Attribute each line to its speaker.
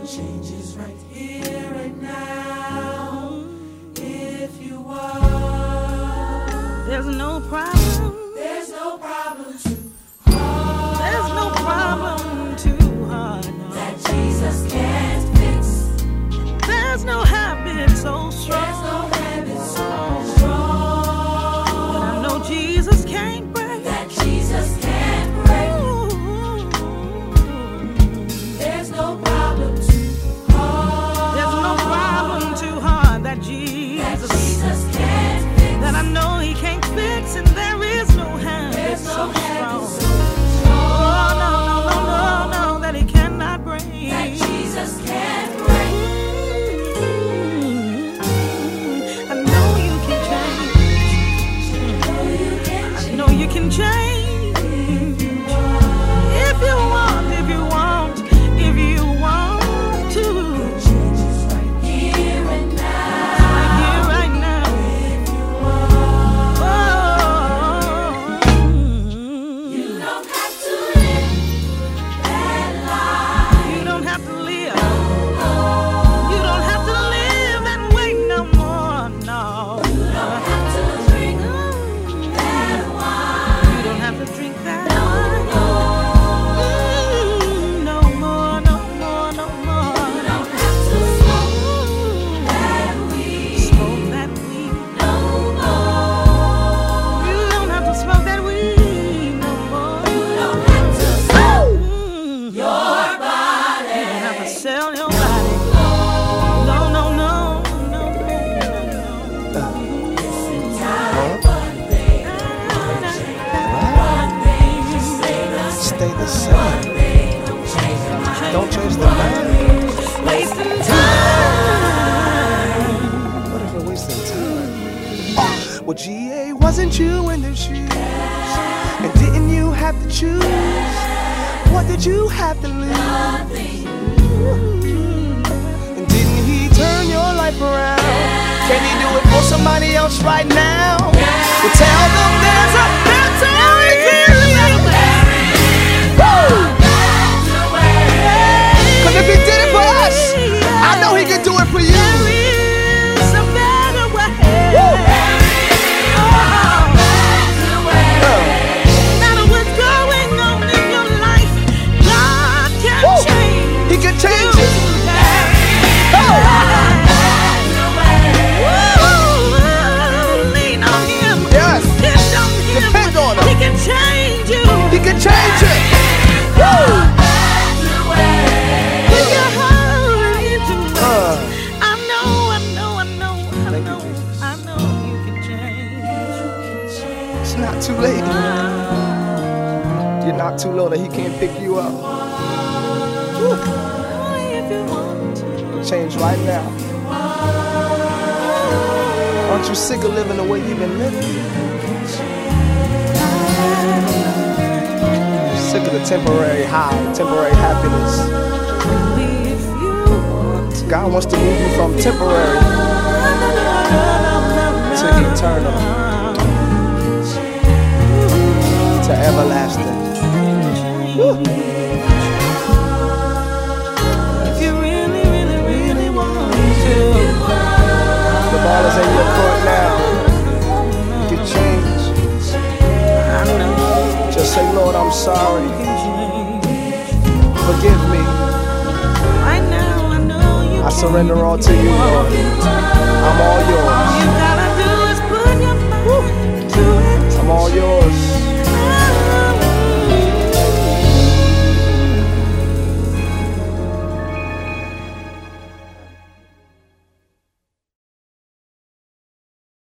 Speaker 1: Change is right here and now. If you want,
Speaker 2: there's no problem.
Speaker 1: There's no problem too hard.
Speaker 2: There's no problem too hard. No.
Speaker 1: That Jesus can't fix.
Speaker 2: There's no habit so strong.
Speaker 1: There's no habit so strong.
Speaker 2: But I know Jesus can't break.
Speaker 1: That Jesus can't break. There's no problem too hard.
Speaker 2: There's no problem too hard that Jesus
Speaker 1: can't fix.
Speaker 2: That I know He can't fix, and there is no habit so strong. Oh no, no, no, no, no, that He cannot break.
Speaker 1: That Jesus can't break.
Speaker 2: I know you can change. I know you can change. If you want, if you want, if you want to.
Speaker 1: Change is right here and now.
Speaker 2: Right here, right now.
Speaker 1: You don't have to live that life.
Speaker 2: You don't have to live. You don't have to live and wait no more. No.
Speaker 1: You don't have to drink that wine.
Speaker 2: You don't have to drink that
Speaker 1: No
Speaker 2: wine.
Speaker 1: more.
Speaker 2: No more, no more, no more.
Speaker 1: You don't have to smoke that weed.
Speaker 2: Smoke that weed.
Speaker 1: No more.
Speaker 2: You don't have to smoke that weed no more.
Speaker 1: You don't have to sell
Speaker 2: Mm.
Speaker 1: your
Speaker 2: You
Speaker 1: body.
Speaker 2: don't have to sell your body. No, no, no, no, no,
Speaker 1: Listen, time, one thing, one thing, just stay the same.
Speaker 3: Stay the same.
Speaker 1: Thing, don't change your mind.
Speaker 3: Don't change the mind.
Speaker 2: wasting time.
Speaker 3: What if we're wasting time? Well, GA, wasn't you in their shoes? And didn't you have to choose? What did you have to lose? And didn't he turn your life around? Can he do it for somebody else right now? Well, tell them there's a better Woo! 'Cause if he did it for us, I know he can do it for you.
Speaker 2: There is a better way.
Speaker 3: Woo!
Speaker 2: No matter what's going on in your life, God can
Speaker 3: Woo!
Speaker 2: change.
Speaker 3: He can change it.
Speaker 2: Lean on Him.
Speaker 3: Yes.
Speaker 2: Depend on Him.
Speaker 3: Depend on Him.
Speaker 2: He can change you.
Speaker 3: He can change it. Woo!
Speaker 2: Put your heart into it. I know,
Speaker 3: Thank you, Jesus.
Speaker 2: I know you can change.
Speaker 3: It's not too late. You're not too low that he can't pick you up. Woo.
Speaker 2: If you want to.
Speaker 3: Change right now. Aren't you sick of living the way you've been living? Sick of the temporary high, temporary happiness.
Speaker 2: If you want to.
Speaker 3: God wants to move you from temporary to eternal, to everlasting. Woo.
Speaker 2: If you really, really, really want to.
Speaker 3: The ball is in your court now. You can change.
Speaker 2: I know
Speaker 3: Just say, Lord, I'm sorry.
Speaker 2: you can change.
Speaker 3: Forgive me.
Speaker 2: Right now, I know you
Speaker 3: I
Speaker 2: can.
Speaker 3: surrender all to you, Lord. I'm all yours.
Speaker 2: You